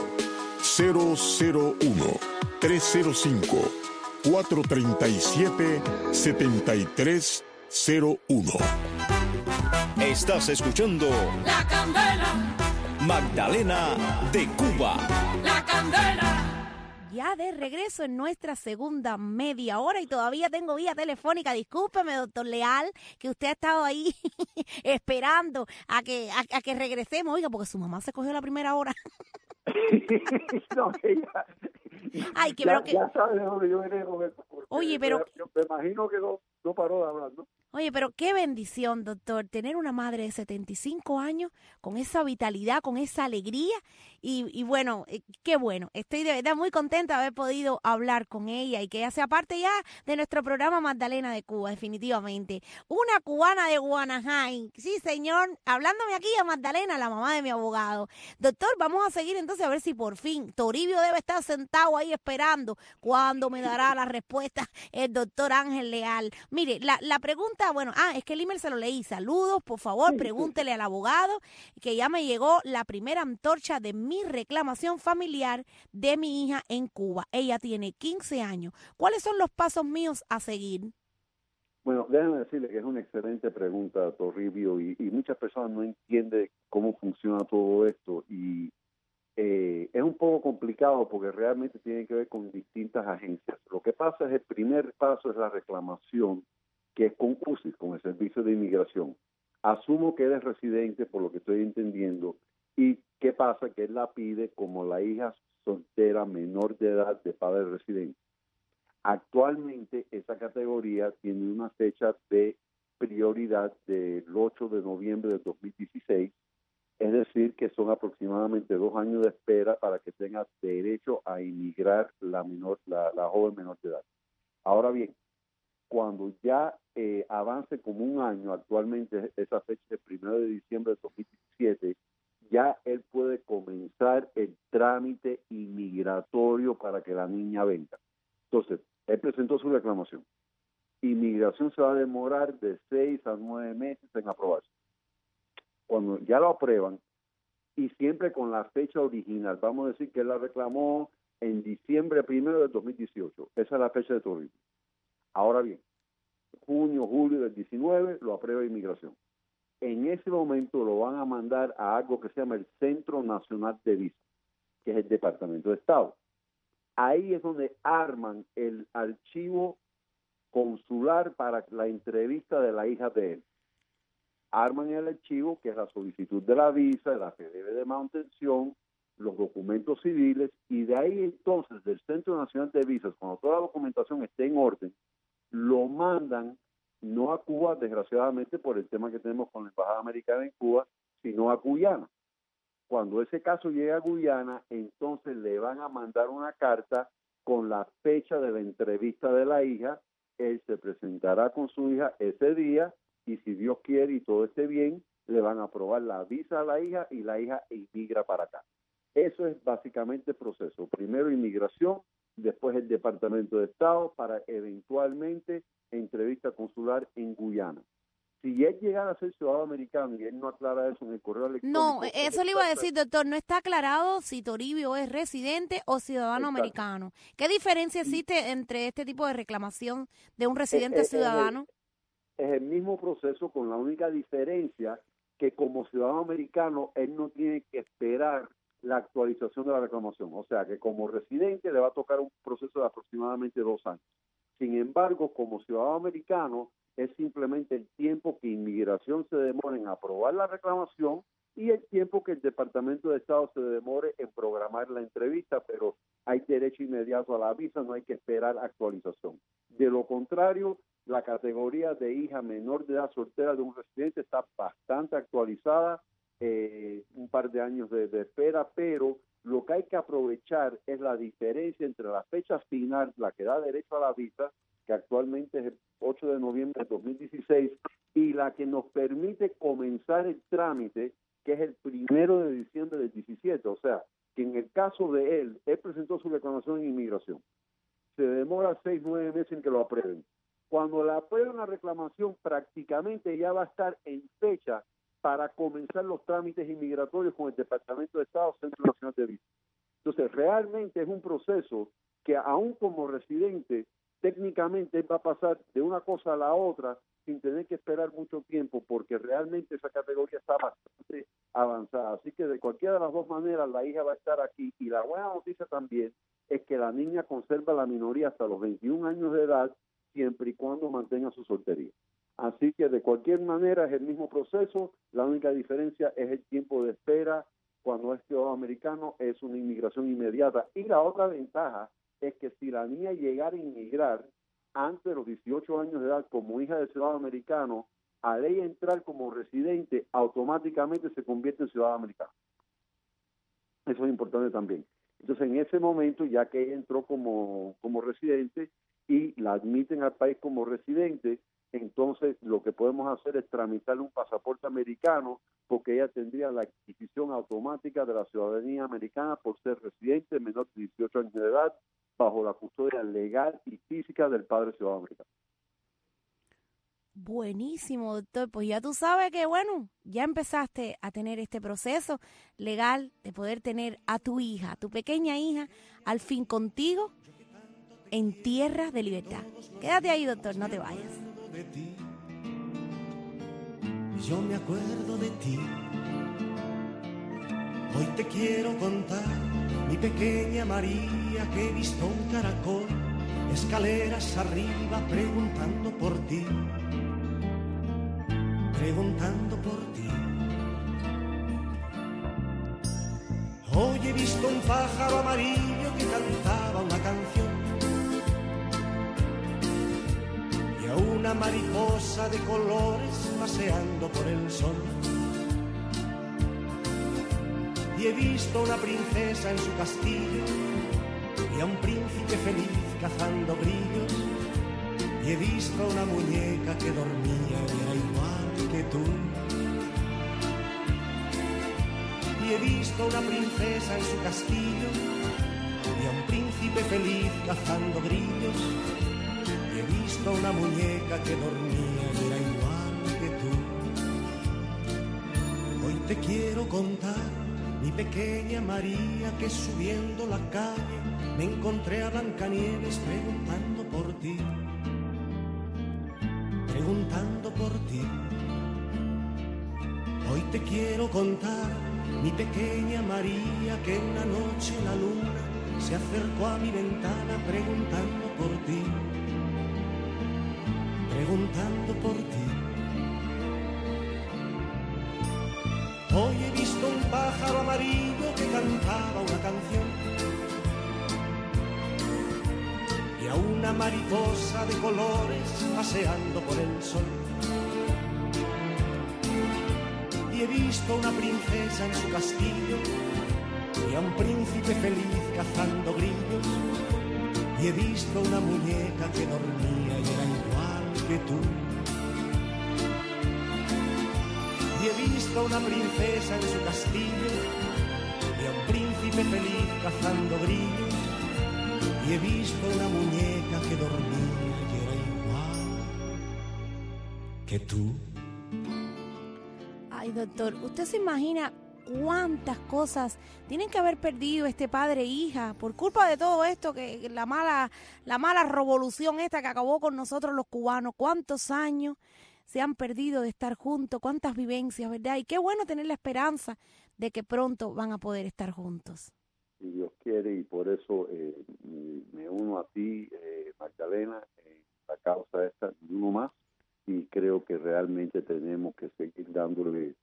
001-305-437-7301. Estás escuchando La Candela, Magdalena de Cuba. La Candela. Ya de regreso en nuestra segunda media hora y todavía tengo vía telefónica. Discúlpeme, doctor Leal, que usted ha estado ahí esperando a que regresemos. Oiga, porque su mamá se cogió la primera hora. No, Ay, que ya sabes de dónde yo venía con eso. Oye, pero yo me imagino que no paró de hablar, ¿no? Oye, pero qué bendición, doctor, tener una madre de 75 años con esa vitalidad, con esa alegría y bueno, qué bueno. Estoy de verdad muy contenta de haber podido hablar con ella y que ella sea parte ya de nuestro programa Magdalena de Cuba, definitivamente. Una cubana de Guanajay. Sí, señor, hablándome aquí a Magdalena, la mamá de mi abogado. Doctor, vamos a seguir entonces a ver si por fin Toribio debe estar sentado ahí esperando cuando me dará la respuesta el doctor Ángel Leal. Mire, la pregunta, bueno, es que el email se lo leí. Saludos, por favor, pregúntele al abogado que ya me llegó la primera antorcha de mi reclamación familiar de mi hija en Cuba. Ella tiene 15 años. ¿Cuáles son los pasos míos a seguir? Bueno, déjame decirle que es una excelente pregunta, Toribio, y muchas personas no entienden cómo funciona todo esto y es un poco complicado porque realmente tiene que ver con distintas agencias. Lo que pasa es el primer paso es la reclamación, que es con UCIS, con el Servicio de Inmigración. Asumo que eres residente, por lo que estoy entendiendo, y ¿qué pasa? Que él la pide como la hija soltera menor de edad de padre residente. Actualmente esa categoría tiene una fecha de prioridad del 8 de noviembre del 2016, es decir, que son aproximadamente 2 años de espera para que tenga derecho a inmigrar la joven menor de edad. Ahora bien, cuando ya avance como un año, actualmente esa fecha es el 1 de diciembre de 2017, ya él puede comenzar el trámite inmigratorio para que la niña venga. Entonces, él presentó su reclamación. Inmigración se va a demorar de 6 a 9 meses en aprobarse. Cuando ya lo aprueban, y siempre con la fecha original, vamos a decir que él la reclamó en diciembre 1 de 2018. Esa es la fecha de Toribio. Ahora bien, junio, julio del 19 lo aprueba Inmigración. En ese momento lo van a mandar a algo que se llama el Centro Nacional de Visas, que es el Departamento de Estado. Ahí es donde arman el archivo consular para la entrevista de la hija de él. Arman el archivo, que es la solicitud de la visa, el affidavit de manutención, los documentos civiles, y de ahí entonces del Centro Nacional de Visas, cuando toda la documentación esté en orden, lo mandan no a Cuba, desgraciadamente por el tema que tenemos con la Embajada Americana en Cuba, sino a Guyana. Cuando ese caso llegue a Guyana, entonces le van a mandar una carta con la fecha de la entrevista de la hija. Él se presentará con su hija ese día y si Dios quiere y todo esté bien, le van a aprobar la visa a la hija y la hija inmigra para acá. Eso es básicamente el proceso. Primero inmigración, después el Departamento de Estado para eventualmente entrevista consular en Guyana. Si él llegara a ser ciudadano americano y él no aclara eso en el correo electrónico... No, eso le iba a decir, doctor, no está aclarado si Toribio es residente o ciudadano americano. ¿Qué diferencia existe entre este tipo de reclamación de un residente ciudadano? Es el mismo proceso, con la única diferencia que como ciudadano americano él no tiene que esperar la actualización de la reclamación. O sea que como residente le va a tocar un proceso de aproximadamente 2 años. Sin embargo, como ciudadano americano es simplemente el tiempo que inmigración se demore en aprobar la reclamación y el tiempo que el Departamento de Estado se demore en programar la entrevista, pero hay derecho inmediato a la visa, no hay que esperar actualización. De lo contrario, la categoría de hija menor de edad soltera de un residente está bastante actualizada, un par de años de espera, pero lo que hay que aprovechar es la diferencia entre la fecha final, la que da derecho a la visa, que actualmente es el 8 de noviembre de 2016, y la que nos permite comenzar el trámite, que es el 1 de diciembre del 17. O sea, que en el caso de él presentó su reclamación en inmigración. Se demora 6-9 meses en que lo aprueben. Cuando le aprueben la reclamación, prácticamente ya va a estar en fecha para comenzar los trámites inmigratorios con el Departamento de Estado, Centro Nacional de Visa. Entonces, realmente es un proceso que aún como residente, técnicamente va a pasar de una cosa a la otra sin tener que esperar mucho tiempo, porque realmente esa categoría está bastante avanzada. Así que de cualquiera de las dos maneras la hija va a estar aquí. Y la buena noticia también es que la niña conserva la minoría hasta los 21 años de edad, siempre y cuando mantenga su soltería. Así que de cualquier manera es el mismo proceso, la única diferencia es el tiempo de espera. Cuando es ciudadano americano es una inmigración inmediata. Y la otra ventaja es que si la niña llegara a inmigrar antes de los 18 años de edad como hija de ciudadano americano, al ella entrar como residente, automáticamente se convierte en ciudadano americano. Eso es importante también. Entonces, en ese momento, ya que ella entró como residente y la admiten al país como residente, entonces lo que podemos hacer es tramitarle un pasaporte americano, porque ella tendría la adquisición automática de la ciudadanía americana por ser residente menor de 18 años de edad, bajo la custodia legal y física del padre ciudadano americano. Buenísimo, doctor. Pues ya tú sabes que, bueno, ya empezaste a tener este proceso legal de poder tener a tu hija, a tu pequeña hija, al fin contigo en tierras de libertad. Quédate ahí, doctor, no te vayas. Yo me acuerdo de ti. Hoy te quiero contar, mi pequeña María, que he visto un caracol escaleras arriba preguntando por ti, preguntando por ti. Hoy he visto un pájaro amarillo que cantaba una canción y a una mariposa de colores paseando por el sol. Y he visto una princesa en su castillo y a un príncipe feliz cazando grillos. Y he visto una muñeca que dormía y era igual que tú. Y he visto una princesa en su castillo y a un príncipe feliz cazando grillos. Y he visto una muñeca que dormía y era igual que tú. Hoy te quiero contar, mi pequeña María, que subiendo la calle me encontré a Blancanieves preguntando por ti, preguntando por ti. Hoy te quiero contar, mi pequeña María, que una noche la luna se acercó a mi ventana preguntando por ti, preguntando por ti. Hoy he visto un pájaro amarillo que cantaba una canción y a una mariposa de colores paseando por el sol. Y he he visto una princesa en su castillo y a un príncipe feliz cazando grillos, y he visto una muñeca que dormía y era igual que tú. Y he visto una princesa en su castillo y a un príncipe feliz cazando grillos, y he visto una muñeca que dormía y era igual que tú. Ay, doctor, ¿usted se imagina cuántas cosas tienen que haber perdido este padre e hija por culpa de todo esto, que la mala revolución esta que acabó con nosotros los cubanos? ¿Cuántos años se han perdido de estar juntos? ¿Cuántas vivencias, verdad? Y qué bueno tener la esperanza de que pronto van a poder estar juntos. Si Dios quiere, y por eso me uno a ti, Magdalena, en la causa esta, y uno más, y creo que realmente tenemos que seguir dándole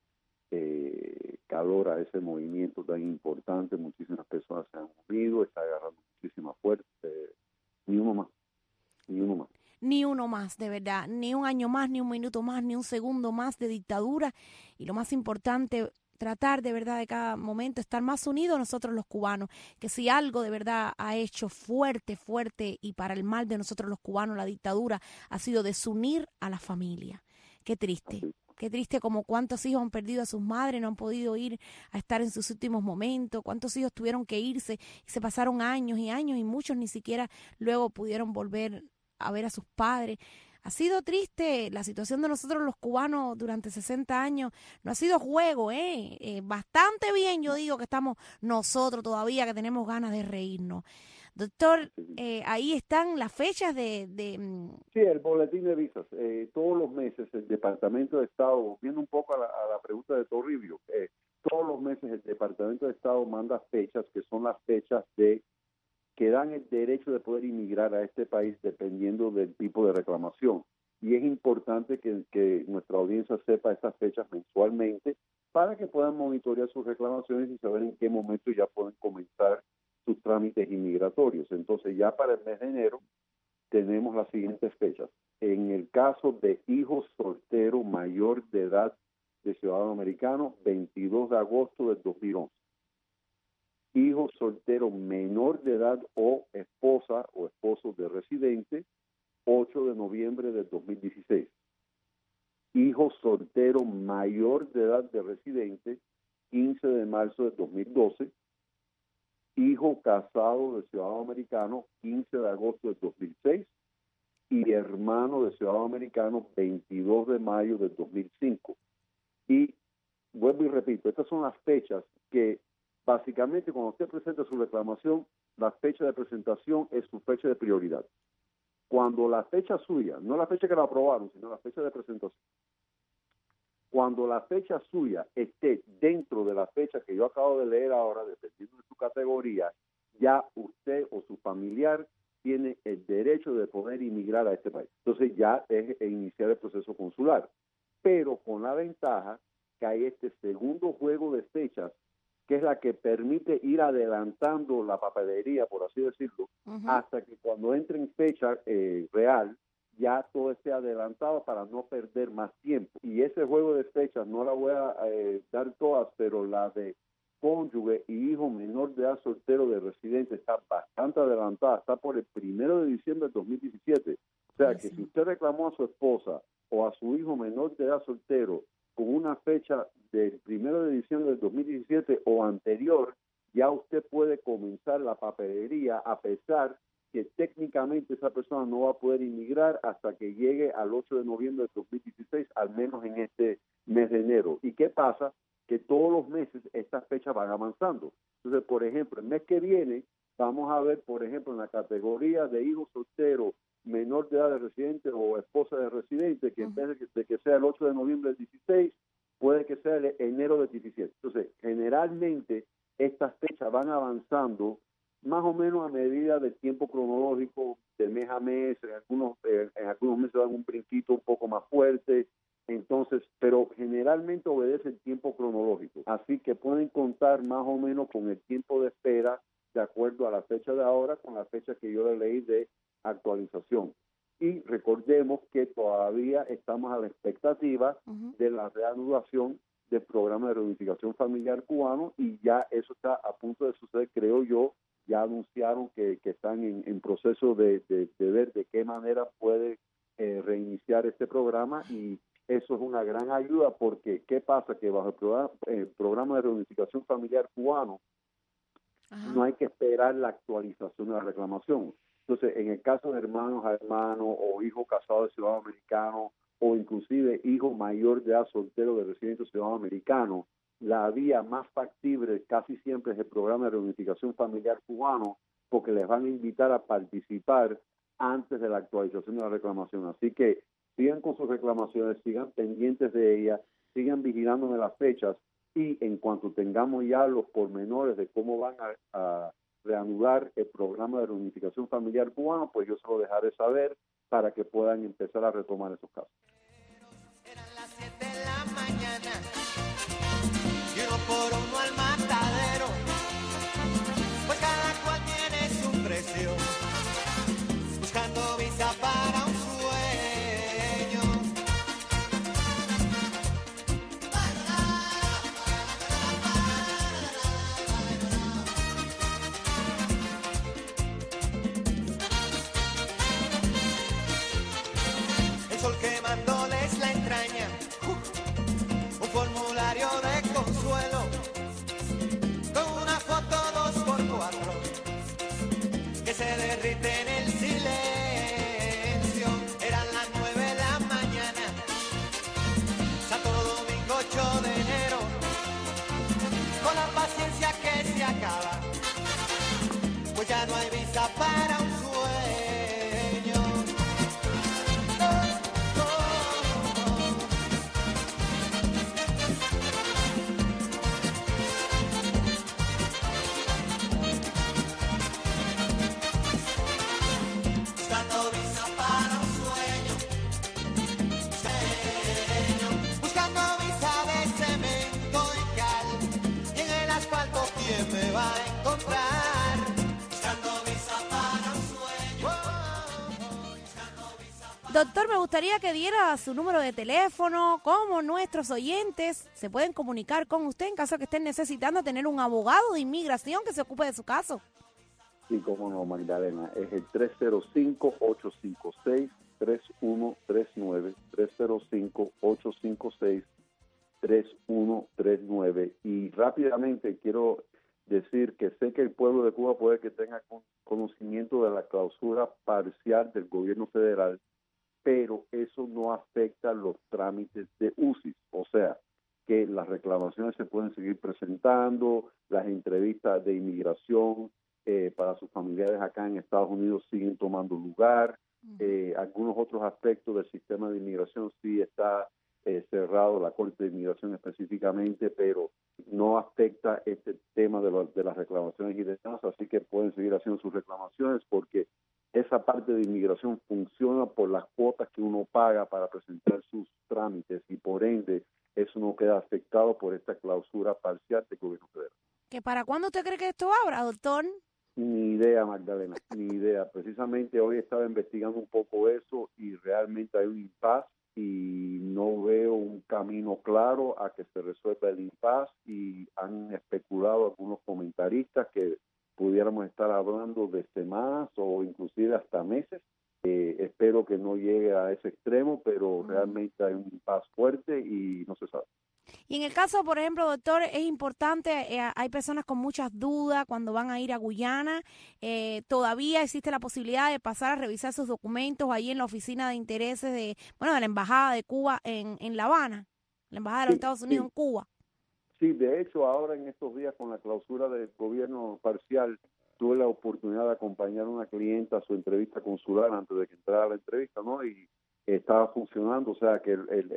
calor a ese movimiento tan importante. Muchísimas personas se han unido, está agarrando muchísima fuerza. Ni uno más, ni uno más. Ni uno más, de verdad, ni un año más, ni un minuto más, ni un segundo más de dictadura, y lo más importante, tratar de verdad de cada momento estar más unidos nosotros los cubanos, que si algo de verdad ha hecho fuerte y para el mal de nosotros los cubanos la dictadura, ha sido desunir a la familia. Qué triste como cuántos hijos han perdido a sus madres, no han podido ir a estar en sus últimos momentos, cuántos hijos tuvieron que irse y se pasaron años y años y muchos ni siquiera luego pudieron volver a ver a sus padres. Ha sido triste la situación de nosotros los cubanos durante 60 años. No ha sido juego, bastante bien yo digo que estamos nosotros todavía, que tenemos ganas de reírnos. Doctor, ahí están las fechas de... Sí, el boletín de visas. Todos los meses el Departamento de Estado, viendo un poco a la pregunta de Toribio, todos los meses el Departamento de Estado manda fechas que son las fechas que dan el derecho de poder inmigrar a este país dependiendo del tipo de reclamación. Y es importante que nuestra audiencia sepa estas fechas mensualmente para que puedan monitorear sus reclamaciones y saber en qué momento ya pueden comenzar sus trámites inmigratorios. Entonces ya para el mes de enero tenemos las siguientes fechas. En el caso de hijos solteros mayor de edad de ciudadano americano, 22 de agosto del 2011. Hijo soltero menor de edad o esposa o esposo de residente, 8 de noviembre del 2016. Hijo soltero mayor de edad de residente, 15 de marzo del 2012. Hijo casado de ciudadano americano, 15 de agosto del 2006. Y hermano de ciudadano americano, 22 de mayo del 2005. Y vuelvo y repito, estas son las fechas que básicamente, cuando usted presenta su reclamación, la fecha de presentación es su fecha de prioridad. Cuando la fecha suya, no la fecha que la aprobaron, sino la fecha de presentación, cuando la fecha suya esté dentro de la fecha que yo acabo de leer ahora, dependiendo de su categoría, ya usted o su familiar tiene el derecho de poder inmigrar a este país. Entonces ya es iniciar el proceso consular. Pero con la ventaja que hay este segundo juego de fechas, que es la que permite ir adelantando la papelería, por así decirlo, hasta que cuando entre en fecha real, ya todo esté adelantado para no perder más tiempo. Y ese juego de fechas, no la voy a dar todas, pero la de cónyuge y hijo menor de edad soltero de residente está bastante adelantada, está por el 1 de diciembre del 2017. O sea, que si usted reclamó a su esposa o a su hijo menor de edad soltero con una fecha del 1 de diciembre del 2017 o anterior, ya usted puede comenzar la papelería, a pesar que técnicamente esa persona no va a poder inmigrar hasta que llegue al 8 de noviembre del 2016, al menos en este mes de enero. ¿Y qué pasa? Que todos los meses estas fechas van avanzando. Entonces, por ejemplo, el mes que viene vamos a ver, por ejemplo, en la categoría de hijo soltero menor de edad de residente o esposa de residente, que en vez de que sea el 8 de noviembre del 16, puede que sea el enero del 17. Entonces, generalmente estas fechas van avanzando más o menos a medida del tiempo cronológico, de mes a mes. En algunos meses dan un brinquito un poco más fuerte. Entonces, pero generalmente obedece el tiempo cronológico. Así que pueden contar más o menos con el tiempo de espera de acuerdo a la fecha de ahora con la fecha que yo le leí de actualización. Y recordemos que todavía estamos a la expectativa de la reanudación del programa de reunificación familiar cubano, y ya eso está a punto de suceder, creo yo. Ya anunciaron que están en proceso de ver de qué manera puede reiniciar este programa, y eso es una gran ayuda, porque ¿qué pasa? Que bajo el programa de reunificación familiar cubano, no hay que esperar la actualización de la reclamación. Entonces, en el caso de hermanos a hermanos, o hijo casado de ciudadano americano, o inclusive hijo mayor de edad soltero de residente ciudadano americano, la vía más factible casi siempre es el programa de reunificación familiar cubano, porque les van a invitar a participar antes de la actualización de la reclamación. Así que sigan con sus reclamaciones, sigan pendientes de ellas, sigan vigilando las fechas, y en cuanto tengamos ya los pormenores de cómo van a reanudar el programa de reunificación familiar cubano, pues yo se lo dejaré saber para que puedan empezar a retomar esos casos. Eran las 7 de la mañana y uno por uno al matadero, pues cada cual tiene su precio, buscando visa para un sueño. El sol quemándoles la entraña, un formulario de consuelo, con una foto 2x4 que se derrite en el silencio. Eran las 9 de la mañana, Santo Domingo 8 de enero, con la paciencia que se acaba, pues ya no hay visa para un sueño. Buscando visa para un sueño, buscando visa de cemento y cal, y en el asfalto ¿quién me va a encontrar? Buscando visa para un sueño, buscando visa para... Doctor, me gustaría que diera su número de teléfono, cómo nuestros oyentes se pueden comunicar con usted en caso de que estén necesitando tener un abogado de inmigración que se ocupe de su caso. Sí, cómo no, Magdalena. Es el 305-856-3139, 305-856-3139. Y rápidamente quiero decir que sé que el pueblo de Cuba puede que tenga conocimiento de la clausura parcial del gobierno federal, pero eso no afecta los trámites de UCIS. O sea, que las reclamaciones se pueden seguir presentando, las entrevistas de inmigración para sus familiares acá en Estados Unidos siguen tomando lugar. Algunos otros aspectos del sistema de inmigración sí está cerrado, la Corte de Inmigración específicamente, pero no afecta este tema de las reclamaciones y demás, así que pueden seguir haciendo sus reclamaciones, porque esa parte de inmigración funciona por las cuotas que uno paga para presentar sus trámites, y por ende eso no queda afectado por esta clausura parcial del gobierno federal. ¿Que para cuándo usted cree que esto abra, doctor? Ni idea, Magdalena, ni idea. Precisamente hoy estaba investigando un poco eso, y realmente hay un impasse y no veo un camino claro a que se resuelva el impasse, y han especulado algunos comentaristas que pudiéramos estar hablando de semanas o inclusive hasta meses. Espero que no llegue a ese extremo, pero realmente hay un impasse fuerte y no se sabe. Y en el caso, por ejemplo, doctor, es importante, hay personas con muchas dudas cuando van a ir a Guyana. Todavía existe la posibilidad de pasar a revisar sus documentos ahí en la oficina de intereses de la Embajada de Cuba en La Habana, la Embajada de los Estados Unidos en Cuba. Sí, de hecho, ahora en estos días con la clausura del gobierno parcial, tuve la oportunidad de acompañar a una clienta a su entrevista consular antes de que entrara a la entrevista, ¿no? Y estaba funcionando, o sea que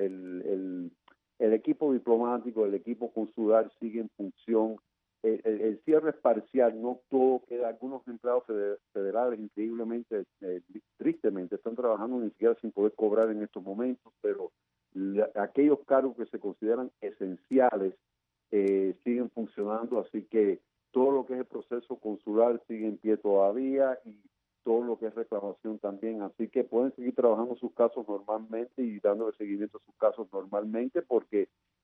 el equipo diplomático, el equipo consular sigue en función. El cierre es parcial, no todo queda. Algunos empleados federales, increíblemente, tristemente, están trabajando ni siquiera sin poder cobrar en estos momentos, pero aquellos cargos que se consideran esenciales siguen funcionando, así que todo lo que es el proceso consular sigue en pie todavía, y todo lo que es reclamación también, así que pueden seguir trabajando sus casos normalmente y dándole seguimiento a sus casos normalmente, porque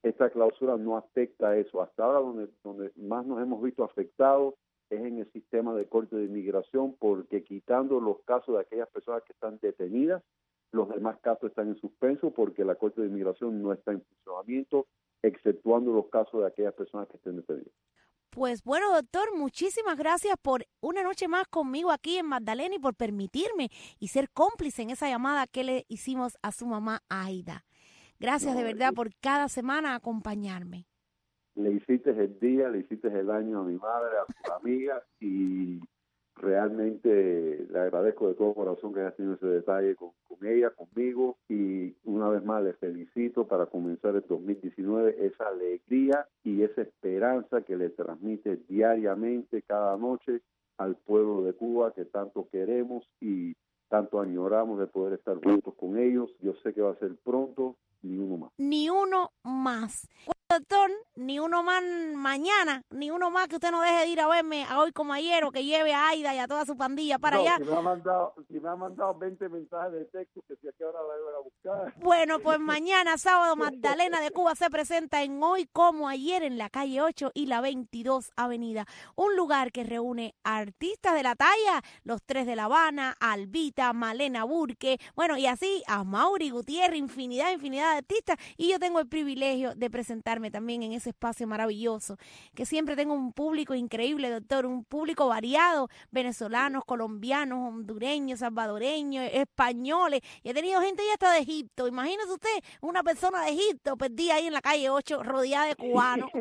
esta clausura no afecta a eso. Hasta ahora donde más nos hemos visto afectados es en el sistema de corte de inmigración, porque quitando los casos de aquellas personas que están detenidas, los demás casos están en suspenso porque la corte de inmigración no está en funcionamiento, exceptuando los casos de aquellas personas que estén detenidas. Pues bueno, doctor, muchísimas gracias por una noche más conmigo aquí en Magdalena y por permitirme y ser cómplice en esa llamada que le hicimos a su mamá Aida. Gracias de verdad por cada semana acompañarme. Le hiciste el día, le hiciste el año a mi madre, a sus amigas, y realmente le agradezco de todo corazón que hayas tenido ese detalle con ella, conmigo, y una vez más le felicito para comenzar el 2019, esa alegría y esa esperanza que le transmite diariamente, cada noche, al pueblo de Cuba que tanto queremos y tanto añoramos de poder estar juntos con ellos. Yo sé que va a ser pronto, ni uno más. Ni uno más. Doctor, ni uno más mañana, ni uno más que usted no deje de ir a verme a Hoy Como Ayer, o que lleve a Aida y a toda su pandilla para allá. Si me ha mandado 20 mensajes de texto, que si a qué hora la iban a buscar. Bueno, pues mañana sábado Magdalena de Cuba se presenta en Hoy Como Ayer en la calle 8 y la 22 Avenida. Un lugar que reúne artistas de la talla, los Tres de La Habana, Albita, Malena Burke, bueno, y así a Mauri Gutiérrez, infinidad de artistas. Y yo tengo el privilegio de presentarme también en ese espacio maravilloso, que siempre tengo un público increíble, doctor, un público variado, venezolanos, colombianos, hondureños, salvadoreños, españoles, y he tenido gente ya hasta de Egipto. Imagínese usted, una persona de Egipto perdida ahí en la calle 8, rodeada de cubanos.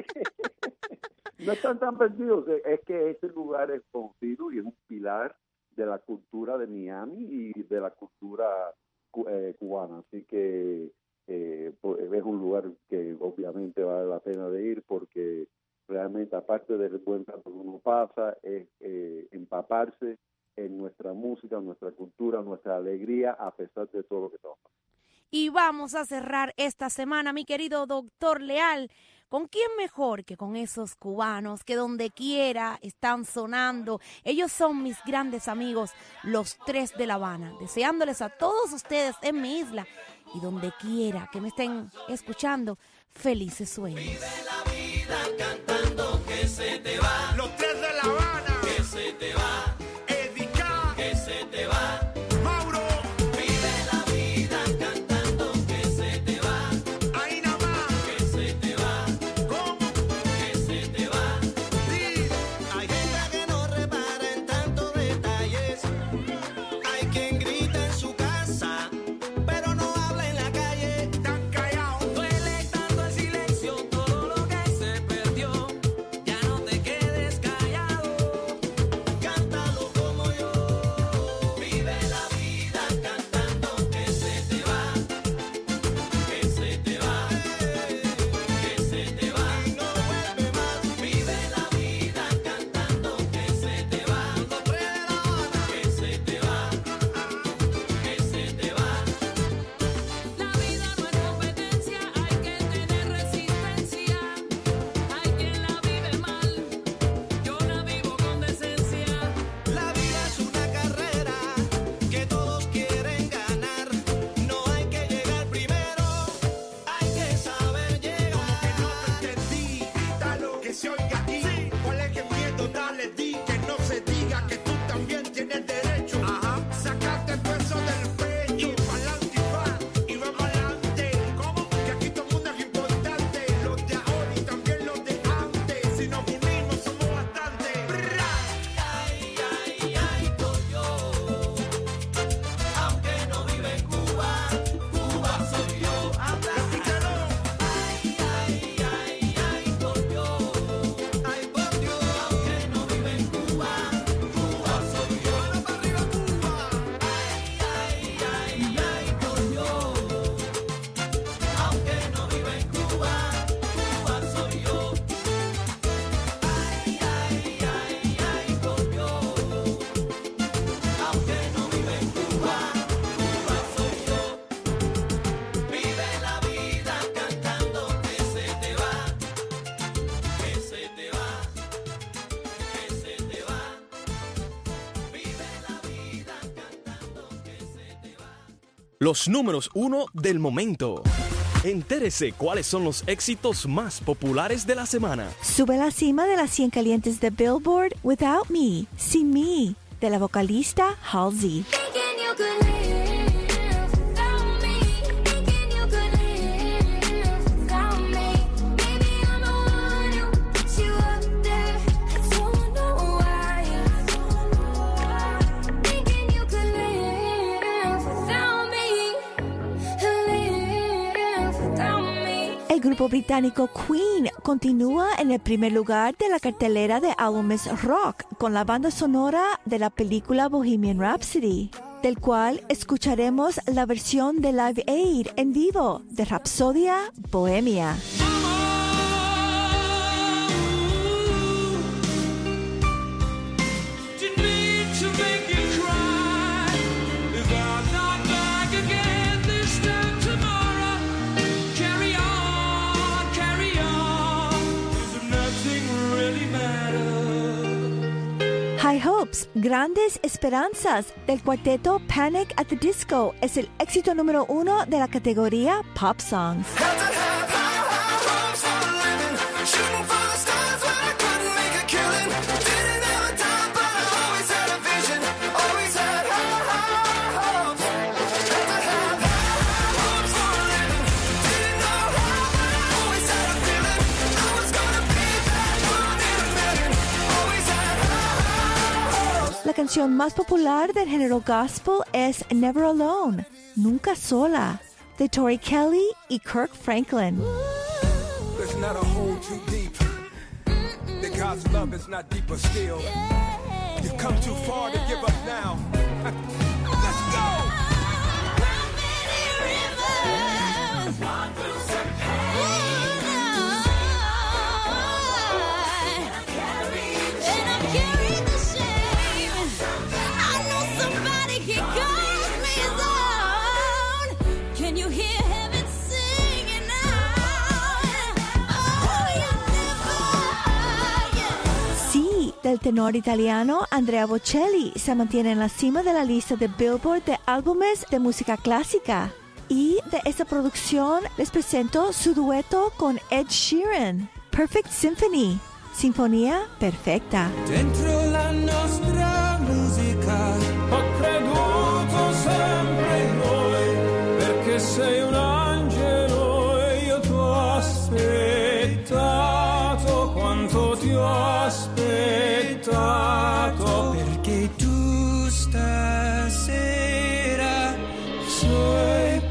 No están tan perdidos, es que este lugar es conocido y es un pilar de la cultura de Miami y de la cultura cubana, así que es un lugar que obviamente vale la pena de ir, porque realmente, aparte del buen rato que uno pasa, es empaparse en nuestra música, nuestra cultura, nuestra alegría, a pesar de todo lo que estamos pasando. Y vamos a cerrar esta semana, mi querido doctor Leal, ¿con quién mejor que con esos cubanos que donde quiera están sonando? Ellos son mis grandes amigos, los Tres de La Habana, deseándoles a todos ustedes en mi isla y donde quiera que me estén escuchando, felices sueños. Vive la vida cantando que se te va. Los Tres de La Habana. Que se te va. Edica. Que se te va. Mauro. Vive la vida cantando que se te va. Ahí nada más. Que se te va. ¿Cómo? Que se te va. Sí. Hay gente que no repara en tantos detalles. Hay quien grita en su casa, pero no habla en la calle. Están callados. Duele tanto el silencio, todo lo que se perdió. Ya no te quedes callado, cántalo como yo. Vive la vida cantando que se te va. Que se te va. Que se te va. Y no vuelve más. Vive la vida cantando que se te va. Los Tres de La Habana. Que se te va. Que se te va. La vida no es competencia, hay que tener resistencia. Hay quien la vive mal, yo la vivo con decencia. La vida es una carrera que todos quieren ganar. No hay que llegar primero, hay que saber llegar. Que no te entendí, grítalo, que se oiga aquí. ¿Cuál es el miedo? Dale, di, que no se diga que tú también tienes derecho. Ajá. Sacarte el peso del pecho. Y pa'lante y va, y vamos adelante. ¿Cómo? Que aquí todo el mundo es importante. Los de ahora y también los de antes. Si nos unimos somos bastantes. Ay, ay, ay, coño. Aunque no vive en Cuba, Cuba soy yo. Escúchalo. Ay, ay, ay, ay, coño. Ay, por Dios. Aunque no vive en Cuba, Cuba soy yo. Mano para arriba, Cuba. Ay, ay, ay, coño. Aunque no vive en Cuba, Cuba soy yo. Ay, ay, ay, ay, coño. Aunque no vive en Cuba, Cuba soy yo. Vive la vida cantando que se te va. Que se te va. Que se te va. Vive la vida cantando que se te va. Los números 1 del momento. Entérese cuáles son los éxitos más populares de la semana. Sube a la cima de las 100 calientes de Billboard Without Me, Sin Mí, de la vocalista Halsey. El grupo británico Queen continúa en el primer lugar de la cartelera de álbumes rock con la banda sonora de la película Bohemian Rhapsody, del cual escucharemos la versión de Live Aid en vivo de Rapsodia Bohemia. High Hopes, Grandes Esperanzas, del cuarteto Panic at the Disco, es el éxito número 1 de la categoría Pop Songs. La canción más popular del género gospel es Never Alone, Nunca Sola, de Tori Kelly y Kirk Franklin. There's not a hole too deep. That God's love is not deeper still. You've come too far to give up now. Let's go! Del tenor italiano Andrea Bocelli se mantiene en la cima de la lista de Billboard de álbumes de música clásica. Y de esta producción les presento su dueto con Ed Sheeran, Perfect Symphony, Sinfonia Perfetta. Dentro la nostra musica ho creduto sempre in noi, perché sei un angelo e io ti ho aspettato quanto ti ho aspettato, perché tu stasera sei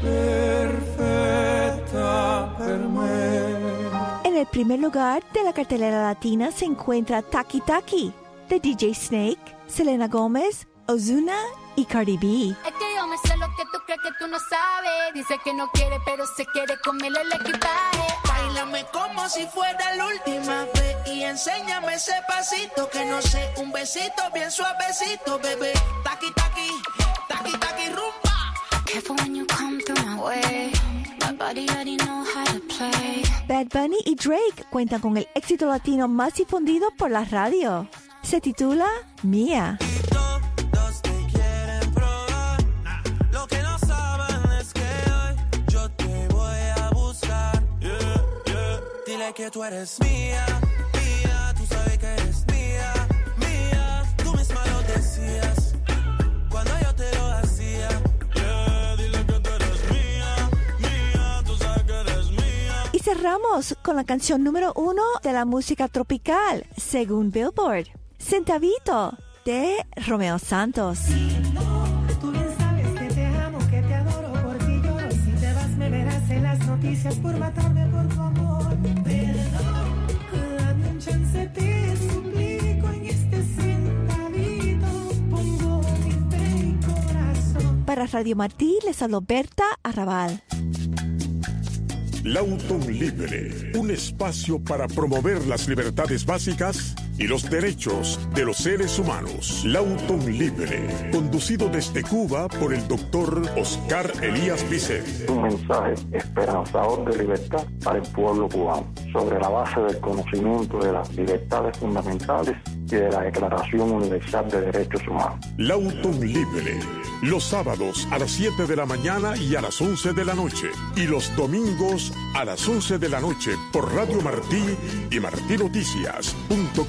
perfetta per me. En el primer lugar de la cartelera latina se encuentra Taki Taki, de DJ Snake, Selena Gómez, Ozuna y Cardi B. Es que yo me sé lo que tú crees que tú no sabes. Dice que no quiere, pero se quiere comerle el equipaje. Báilame como si fuera la última vez y enséñame ese pasito que no sé, un besito bien suavecito, bebé. Taki, taki, taki, taki, rumba. Careful when you come through my way. My body already know how to play. Bad Bunny y Drake cuentan con el éxito latino más difundido por la radio. Se titula Mía. Todos te quieren probar. Lo que no saben es que hoy yo te voy a buscar. Yeah, yeah. Dile que tú eres mía, mía. Tú sabes que eres mía, mía. Tú misma lo decías cuando yo te lo hacía. Yeah, dile que tú eres mía, mía. Tú sabes que eres mía. Y cerramos con la canción número 1 de la música tropical, según Billboard, Centavito, de Romeo Santos. Tú bien sabes que te amo, que te adoro, por ti lloro. Y si te vas me verás en las noticias por matarme por tu amor. Perdón, dame un chance, te suplico. En este centavito pongo mi fe y corazón. Para Radio Martí les habló Berta Arrabal. Lauton Libre, un espacio para promover las libertades básicas y los derechos de los seres humanos. Lawton Libre, conducido desde Cuba por el doctor Oscar Elías Bisset. Un mensaje esperanzador de libertad para el pueblo cubano, sobre la base del conocimiento de las libertades fundamentales y de la Declaración Universal de Derechos Humanos. Lawton Libre, los sábados a las 7 de la mañana y a las 11 de la noche, y los domingos a las 11 de la noche por Radio Martí y martinoticias.com.